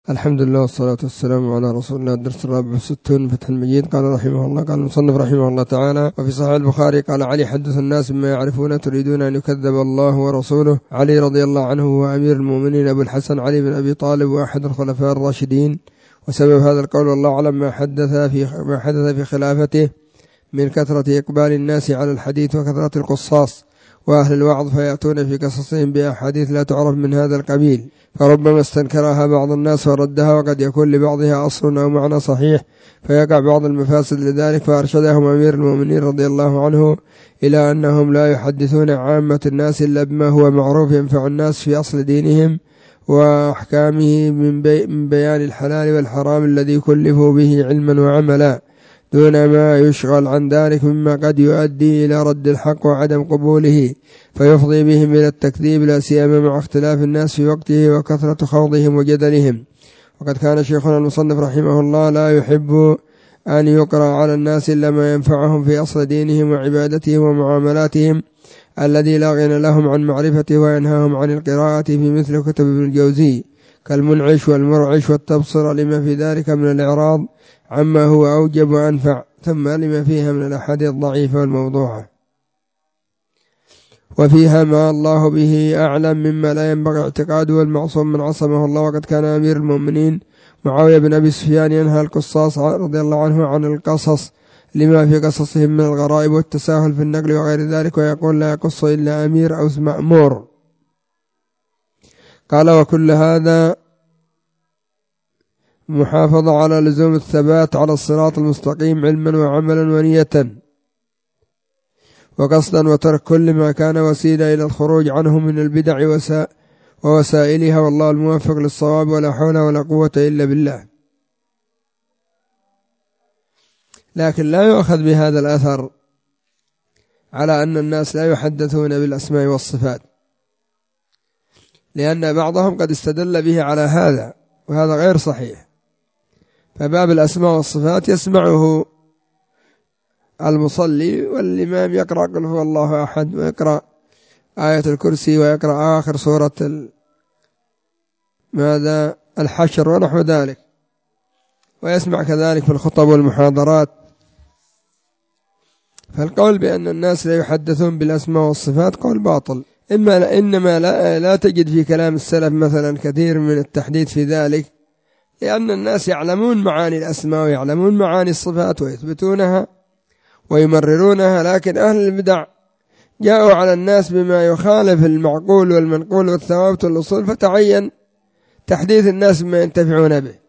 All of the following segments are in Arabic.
الحمد لله والصلاة والسلام على رسول الله. الدرس الرابع والستون فتح المجيد. قال رحمه الله، قال المصنف رحمه الله تعالى: وفي صحيح البخاري قال علي: حدث الناس بما يعرفون تريدون أن يكذب الله ورسوله. علي رضي الله عنه هو أمير المؤمنين أبو الحسن علي بن أبي طالب وأحد الخلفاء الراشدين. وسبب هذا القول والله أعلم ما حدث في خلافته من كثرة إقبال الناس على الحديث وكثرة القصاص وأهل الوعظ، فيأتون في قصصهم بأحاديث لا تعرف من هذا القبيل، فربما استنكرها بعض الناس وردها، وقد يكون لبعضها أصل أو معنى صحيح فيقع بعض المفاسد لذلك. فأرشدهم أمير المؤمنين رضي الله عنه إلى أنهم لا يحدثون عامة الناس إلا بما هو معروف ينفع الناس في أصل دينهم وأحكامه من بيان الحلال والحرام الذي كلفوا به علما وعملا، دون ما يشغل عن ذلك مما قد يؤدي إلى رد الحق وعدم قبوله فيفضي بهم إلى التكذيب، لا سيما مع اختلاف الناس في وقته وكثرة خوضهم وجدلهم. وقد كان شيخنا المصنف رحمه الله لا يحب أن يقرأ على الناس إلا ما ينفعهم في أصل دينهم وعبادتهم ومعاملاتهم الذي لا غنى لهم عن معرفته، وينهاهم عن القراءة في مثل كتب ابن الجوزي كالمنعش والمرعش والتبصر لما في ذلك من الإعراض عما هو أوجب وأنفع، ثم لما فيها من الأحاديث الضعيفة والموضوعة، وفيها ما الله به أعلم مما لا ينبغي اعتقاده والمعصوم من عصمه الله. وقد كان أمير المؤمنين معاوية بن أبي سفيان ينهى القصاص رضي الله عنه عن القصص لما في قصصهم من الغرائب والتساهل في النقل وغير ذلك، ويقول لا يقص إلا أمير أو مأمور. قال: وكل هذا محافظة على لزوم الثبات على الصراط المستقيم علما وعملا ونية وقصدا، وترك كل ما كان وسيلة إلى الخروج عنه من البدع ووسائلها، والله الموفق للصواب، ولا حول ولا قوة إلا بالله. لكن لا يؤخذ بهذا الأثر على أن الناس لا يحدثون بالأسماء والصفات، لأن بعضهم قد استدل به على هذا، وهذا غير صحيح. فباب الأسماء والصفات يسمعه المصلي والإمام يقرأ قل هو الله أحد، ويقرأ آية الكرسي، ويقرأ آخر سورة الحشر ونحو ذلك، ويسمع كذلك في الخطب والمحاضرات. فالقول بأن الناس لا يحدثون بالأسماء والصفات قول باطل. إنما لا تجد في كلام السلف مثلا كثير من التحديث في ذلك، لأن الناس يعلمون معاني الأسماء ويعلمون معاني الصفات ويثبتونها ويمررونها، لكن أهل البدع جاءوا على الناس بما يخالف المعقول والمنقول والثوابت والأصول، فتعين تحديث الناس بما ينتفعون به.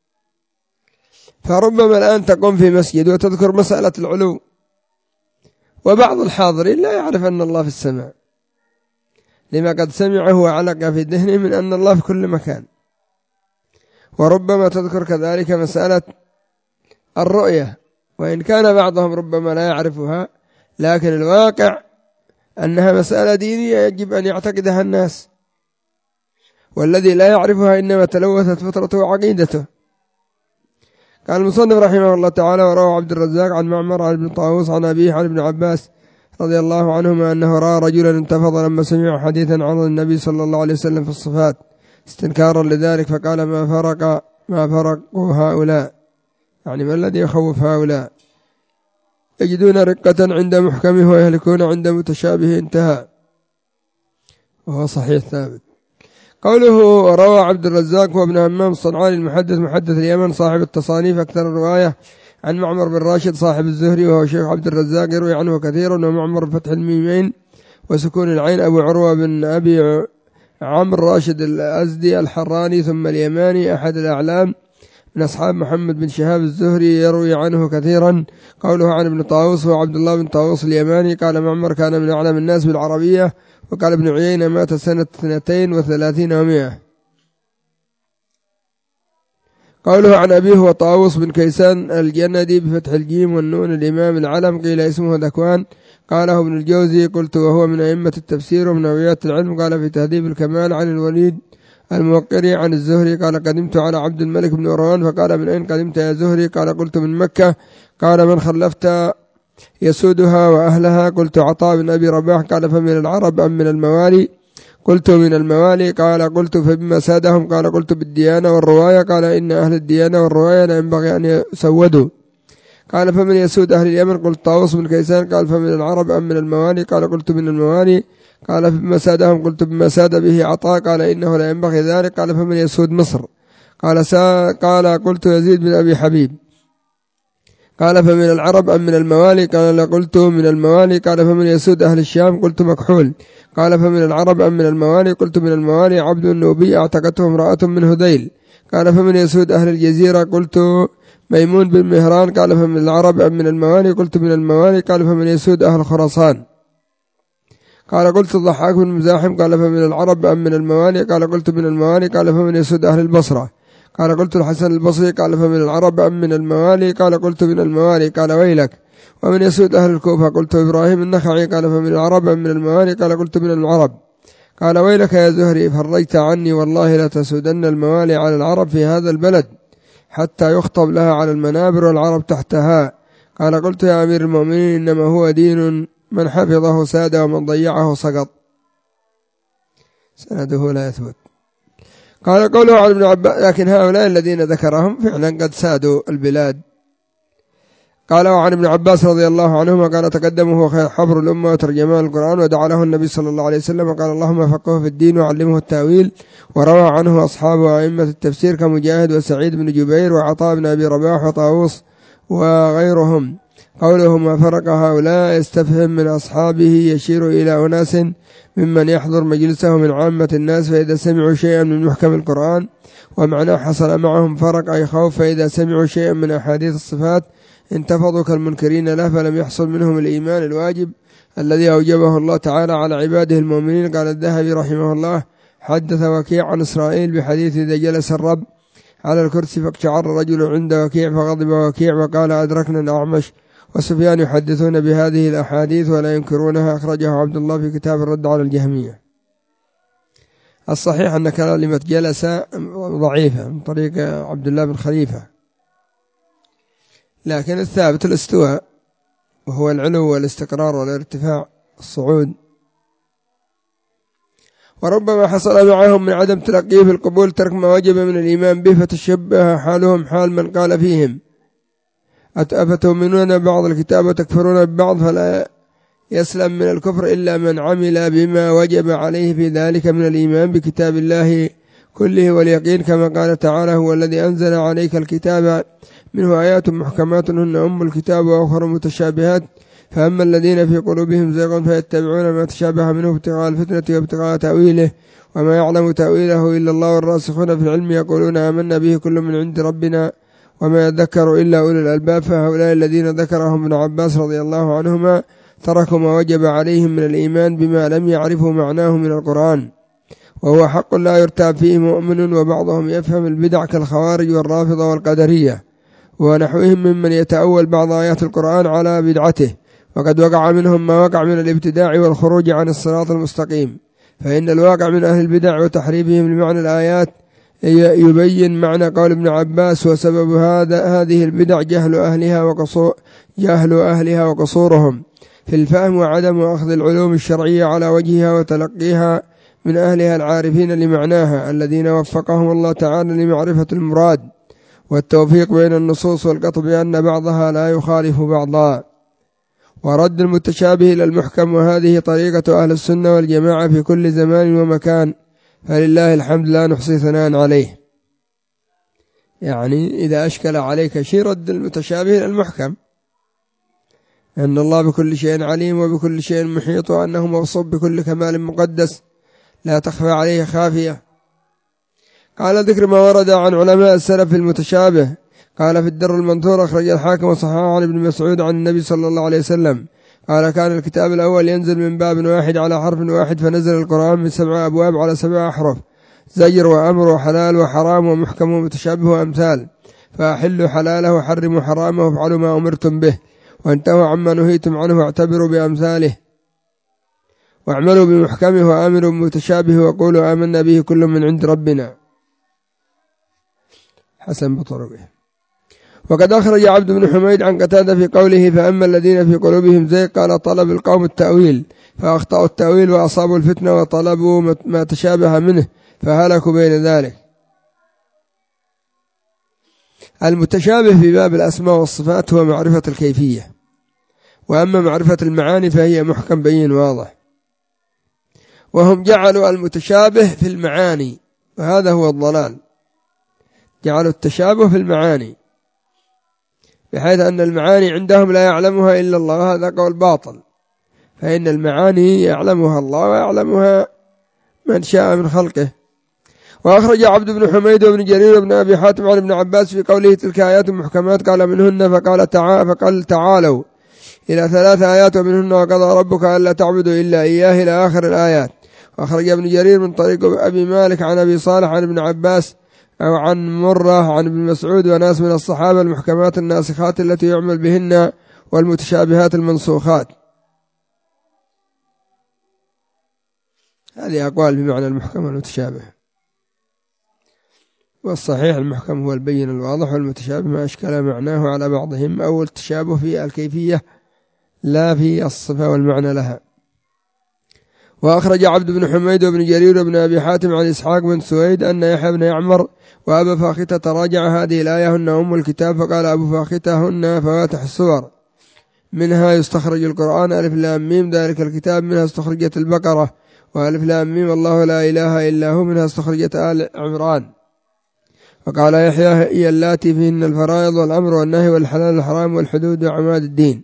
فربما الآن تقوم في مسجد وتذكر مسألة العلو، وبعض الحاضرين لا يعرف أن الله في السماء، لما قد سمعه وعلق في ذهنه من أن الله في كل مكان. وربما تذكر كذلك مسألة الرؤية، وإن كان بعضهم ربما لا يعرفها، لكن الواقع أنها مسألة دينية يجب أن يعتقدها الناس، والذي لا يعرفها إنما تلوثت فطرته وعقيدته. قال المصنف رحمه الله تعالى: وروى عبد الرزاق عن معمر عن ابن طاووس عن أبيه عن ابن عباس رضي الله عنهما أنه رأى رجلا انتفض لما سمع حديثا عن النبي صلى الله عليه وسلم في الصفات استنكارا لذلك، فقال: ما فرقوا هؤلاء، يعني ما الذي يخوف هؤلاء؟ يجدون رقة عند محكمه ويهلكون عند متشابه. انتهى، وهو صحيح ثابت. قوله روى عبد الرزاق هو ابن همام الصنعاني المحدث محدث اليمن صاحب التصانيف أكثر الرواية عن معمر بن راشد صاحب الزهري، وهو شيخ عبد الرزاق يروي عنه كثيرا. ومعمر بفتح الميمين وسكون العين أبو عروة بن أبي عمرو راشد الأزدي الحراني ثم اليماني، أحد الأعلام من أصحاب محمد بن شهاب الزهري يروي عنه كثيرا. قوله عن ابن طاووس هو عبد الله بن طاووس اليماني. قال معمر كان من أعلم الناس بالعربية. وقال ابن عيينة مات سنة 32 و100. قوله عن أبيه هو طاووس بن كيسان الجندي بفتح الجيم والنون الإمام العلم، قيل اسمه ذكوان. قاله ابن الجوزي قلت وهو من أئمة التفسير ومن أوليات العلم. قال في تهذيب الكمال عن الوليد الموقري عن الزهري قال قدمت على عبد الملك بن مروان فقال من أين قدمت يا زهري؟ قال قلت من مكة. قال من خلفت يسودها وأهلها؟ قلت عطاء بن أبي رباح. قال فمن العرب أم من الموالي؟ قلت من الموالي، قال قلت فبما سادهم، قال قلت بالديانة والرواية، قال إن أهل الديانة والرواية لا ينبغي أن يسودوا، قال فمن يسود أهل اليمن؟ قلت طاووس بن كيسان، قال فمن العرب أم من الموالي؟ قال قلت من الموالي، قال فبما سادهم؟ قلت بما ساد به عطاء، قال إنه لا ينبغي ذلك، قال فمن يسود مصر؟ قال قلت يزيد بن أبي حبيب، قال فمن العرب أم من الموالي؟ قال قلت من الموالي، قال فمن يسود أهل الشام؟ قلت مكحول، قال فمن العرب أم من الموالي؟ قلت من الموالي، عبد النوبي اعتقته امرأة من هذيل، قال فمن يسود أهل الجزيرة؟ قلت ميمون بن مهران، قال فمن العرب أم من الموالي؟ قلت من الموالي، قال فمن يسود أهل خراسان؟ قال قلت الضحاك بن مزاحم، قال فمن العرب أم من الموالي؟ قال قلت من الموالي، قال فمن يسود أهل البصرة؟ قال قلت الحسن البصري، قال فمن العرب أم من الموالي؟ قال قلت من الموالي، قال ويلك. ومن يسود أهل الكوفة؟ قلت إبراهيم النخعي، قال فمن العرب أم من الموالي؟ قال قلت من العرب، قال ويلك يا زهري، فرجت عني والله لا تسودن الموالي على العرب في هذا البلد حتى يخطب لها على المنابر والعرب تحتها. قال قلت يا أمير المؤمنين إنما هو دين من حفظه ساد ومن ضيعه سقط. سنده لا يثبت. قال قوله عن ابن عباس، لكن هؤلاء الذين ذكرهم فعلا قد سادوا البلاد. قال وعن ابن عباس رضي الله عنهما قال تقدمه خير حبر الأمة وترجمان القرآن، ودعا له النبي صلى الله عليه وسلم وقال اللهم فقهه في الدين وعلمه التأويل. وروى عنه أصحاب وأئمة التفسير كمجاهد وسعيد بن جبير وعطاء بن أبي رباح وطاووس وغيرهم. قوله ما فرق هؤلاء يستفهم من أصحابه يشير إلى أناس ممن يحضر مجلسه من عامة الناس، فإذا سمعوا شيئا من محكم القرآن ومعناه حصل معهم فرق أي خوف، فإذا سمعوا شيئا من أحاديث الصفات انتفضوا كالمنكرين له، فلم يحصل منهم الإيمان الواجب الذي أوجبه الله تعالى على عباده المؤمنين. قال الذهبي رحمه الله حدث وكيع عن إسرائيل بحديث إذا جلس الرب على الكرسي فاقشعر رجل عند وكيع فغضب وكيع وقال أدركنا الأعمش وسفيان يحدثون بهذه الأحاديث ولا ينكرونها. أخرجه عبد الله في كتاب الرد على الجهمية. الصحيح أن كلمة جلس ضعيفة من طريق عبد الله بن خليفة، لكن الثابت الاستواء وهو العلو والاستقرار والارتفاع الصعود. وربما حصل معهم من عدم تلقيه في القبول ترك ما وجب من الإيمان به، فتشبه حالهم حال من قال فيهم أفتؤمنون بعض الكتاب وتكفرون ببعض، فلا يسلم من الكفر إلا من عمل بما وجب عليه في ذلك من الإيمان بكتاب الله كله واليقين، كما قال تعالى هو الذي أنزل عليك الكتاب منه آيات محكمات هن أم الكتاب وأخر متشابهات، فأما الذين في قلوبهم زيغ فيتبعون ما تشابه منه ابتغاء الفتنة وابتغاء تأويله وما يعلم تأويله إلا الله والراسخون في العلم يقولون آمنا به كل من عند ربنا وما يذكر إلا أولي الألباب. فهؤلاء الذين ذكرهم ابن عباس رضي الله عنهما تركوا ما وجب عليهم من الإيمان بما لم يعرفوا معناه من القرآن، وهو حق لا يرتاب فيه مؤمن. وبعضهم يفهم البدع كالخوارج والرافضة والقدرية ونحوهم ممن يتأول بعض آيات القرآن على بدعته، وقد وقع منهم ما وقع من الابتداع والخروج عن الصراط المستقيم. فإن الواقع من أهل البدع وتحريفهم لمعنى الآيات يبين معنى قول ابن عباس وسبب هذه البدع جهل أهلها وقصورهم في الفهم وعدم أخذ العلوم الشرعية على وجهها وتلقيها من أهلها العارفين لمعناها الذين وفقهم الله تعالى لمعرفة المراد والتوفيق بين النصوص والقطع بأن بعضها لا يخالف بعضا، ورد المتشابه إلى المحكم. وهذه طريقة أهل السنة والجماعة في كل زمان ومكان، فلله الحمد لا نحصي ثناء عليه. يعني إذا أشكل عليك شيء رد المتشابه إلى المحكم، أن الله بكل شيء عليم وبكل شيء محيط، وأنه موصوف بكل كمال مقدس لا تخفى عليه خافية. قال ذكر ما ورد عن علماء السلف في المتشابه. قال في الدر المنثور أخرج الحاكم وصححه عن ابن مسعود عن النبي صلى الله عليه وسلم قال كان الكتاب الأول ينزل من باب واحد على حرف واحد، فنزل القرآن من 7 أبواب على 7 أحرف، زجر وأمر وحلال وحرام ومحكم ومتشابه وأمثال، فأحلوا حلاله وحرموا حرامه وافعلوا ما أمرتم به وانتهوا عما نهيتم عنه واعتبروا بأمثاله واعملوا بمحكمه وآمروا بمتشابه وقولوا آمنا به كل من عند ربنا حسن بطرقه. وقد أخرج عبد بن حميد عن قتادة في قوله فأما الذين في قلوبهم زيغ قال طلب القوم التأويل فأخطأوا التأويل وأصابوا الفتنة وطلبوا ما تشابه منه فهلكوا بين ذلك. المتشابه في باب الأسماء والصفات هو معرفة الكيفية، وأما معرفة المعاني فهي محكم بين واضح، وهم جعلوا المتشابه في المعاني، وهذا هو الضلال، جعلوا التشابه في المعاني بحيث أن المعاني عندهم لا يعلمها إلا الله، وهذا قول باطل، فإن المعاني يعلمها الله ويعلمها من شاء من خلقه. وأخرج عبد بن حميد وابن جرير وابن أبي حاتم عن ابن عباس في قوله تلك آيات محكمات قال منهن فقال تعالوا إلى 3 آيات ومنهن وقضى ربك ألا تعبدوا إلا إياه إلى آخر الآيات. وأخرج ابن جرير من طريق أبي مالك عن أبي صالح عن ابن عباس أو عن مرة عن ابن مسعود وناس من الصحابة المحكمات الناسخات التي يعمل بهن والمتشابهات المنسوخات. هذه أقوال بمعنى المحكم والمتشابه، والصحيح المحكم هو البين الواضح، والمتشابه ما أشكل معناه على بعضهم، أو التشابه في الكيفية لا في الصفة والمعنى لها. وأخرج عبد بن حميد وابن جرير وابن أبي حاتم عن إسحاق بن سويد أن يحيى بن يعمر وأبا فاختة تراجع هذه الآية هن أم الكتاب، فقال أبو فاختة هن فواتح السور منها يستخرج القرآن ألف لام ميم ذلك الكتاب منها استخرجت البقرة وألف لام ميم الله لا إله إلا هو منها استخرجت آل عمران. فقال يحيى هي اللاتي فيهن الفرائض والأمر والنهي والحلال والحرام والحدود وعماد الدين.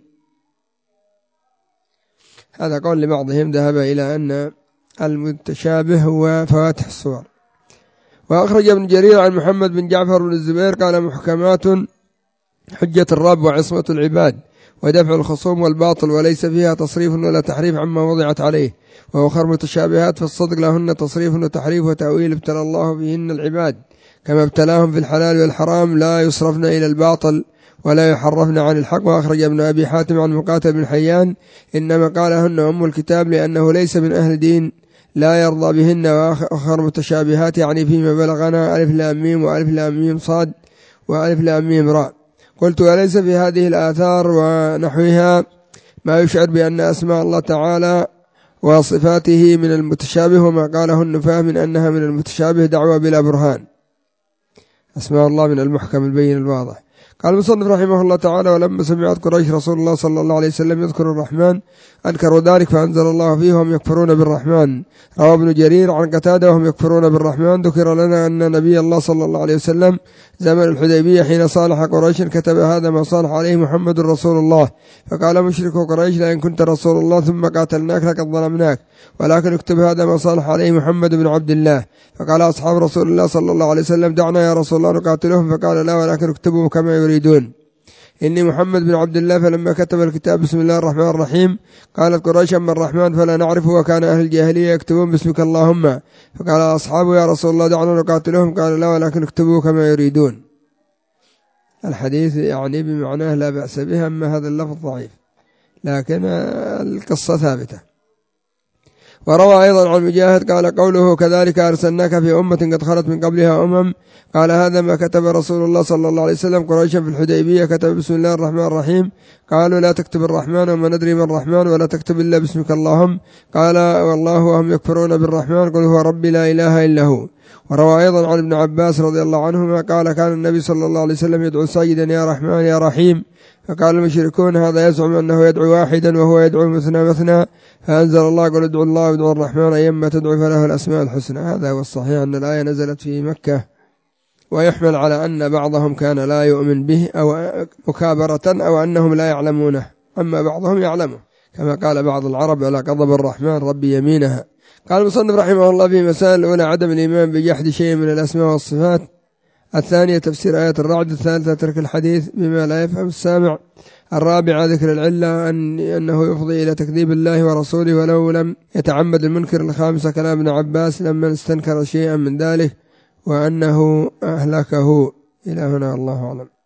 هذا قول لبعضهم ذهب إلى أن المتشابه هو فواتح السور. وأخرج ابن جرير عن محمد بن جعفر بن الزبير قال محكمات حجة الرب وعصمة العباد ودفع الخصوم والباطل وليس فيها تصريف ولا تحريف عما وضعت عليه، وأخر متشابهات في الصدق لهن تصريف وتحريف وتأويل ابتلى الله فيهن العباد كما ابتلاهم في الحلال والحرام لا يصرفن إلى الباطل ولا يحرفن عن الحق. وأخرج ابن أبي حاتم عن مقاتل بن حيان إنما قالهن أم الكتاب لأنه ليس من أهل دين لا يرضى بهن. وآخر متشابهات يعني فيما بلغنا ألف لام ميم وألف لام ميم صاد وألف لام ميم راء. قلت وليس في هذه الآثار ونحوها ما يشعر بأن أسماء الله تعالى وصفاته من المتشابه، وما قاله النفاة من أنها من المتشابه دعوة بلا برهان. أسماء الله من المحكم البين الواضح. قال المصنف رحمه الله تعالى ولما سمعت قريش رسول الله صلى الله عليه وسلم يذكر الرحمن أنكروا ذلك فأنزل الله فيه وهم يكفرون بالرحمن. روى ابن جرير عن قتادة وهم يكفرون بالرحمن. ذكر لنا أن نبي الله صلى الله عليه وسلم زمن الحديبية حين صالح قريش كتب هذا ما صالح عليه محمد رسول الله، فقال مشرك قريش لئن كنت رسول الله ثم قاتلناك لقد ظلمناك، ولكن اكتب هذا ما صالح عليه محمد بن عبد الله. فقال أصحاب رسول الله صلى الله عليه وسلم دعنا يا رسول الله نقاتلهم، فقال لا ولكن اكتبوا كما يريدون إني محمد بن عبد الله. فلما كتب الكتاب بسم الله الرحمن الرحيم قالت قريش أما الرحمن فلا نعرفه وكان أهل الجاهلية يكتبون باسمك اللهم. فقال أصحابه يا رسول الله دعنا نقاتلهم، قال لا ولكن اكتبوا كما يريدون. الحديث يعني بمعناه لا بأس به، أما هذا اللفظ ضعيف لكن القصة ثابتة. وروى أيضا عن مجاهد قال قوله كذلك أرسلناك في أمة قد خلت من قبلها أمم، قال هذا ما كتب رسول الله صلى الله عليه وسلم قريشا في الحديبية كتب بسم الله الرحمن الرحيم، قالوا لا تكتب الرحمن وما ندري من الرحمن ولا تكتب إلا باسمك اللهم، قال والله وهم يكفرون بالرحمن قل هو ربي لا إله إلا هو. وروى أيضا عن ابن عباس رضي الله عنهما قال كان النبي صلى الله عليه وسلم يدعو ساجدا يا رحمن يا رحيم، فقال المشركون هذا يزعم أنه يدعو واحدا وهو يدعو مثنى مثنى، فأنزل الله قل ادعوا الله وادعوا الرحمن أيما تدعو فله الأسماء الحسنى. هذا هو الصحيح أن الآية نزلت في مكة، ويحمل على أن بعضهم كان لا يؤمن به أو مكابرة أو أنهم لا يعلمونه، أما بعضهم يعلمه كما قال بعض العرب على غضب الرحمن ربي يمينها. قال المصنف رحمه الله في مسائل الأولى عدم الإيمان بجحد شيء من الأسماء والصفات، الثانية تفسير آية الرعد، الثالثة ترك الحديث بما لا يفهم السامع، الرابعة ذكر العلة أنه يفضي إلى تكذيب الله ورسوله ولو لم يتعمد المنكر، الخامسة كلام ابن عباس لما استنكر شيئا من ذلك وأنه أهلكه. إلى هنا الله أعلم.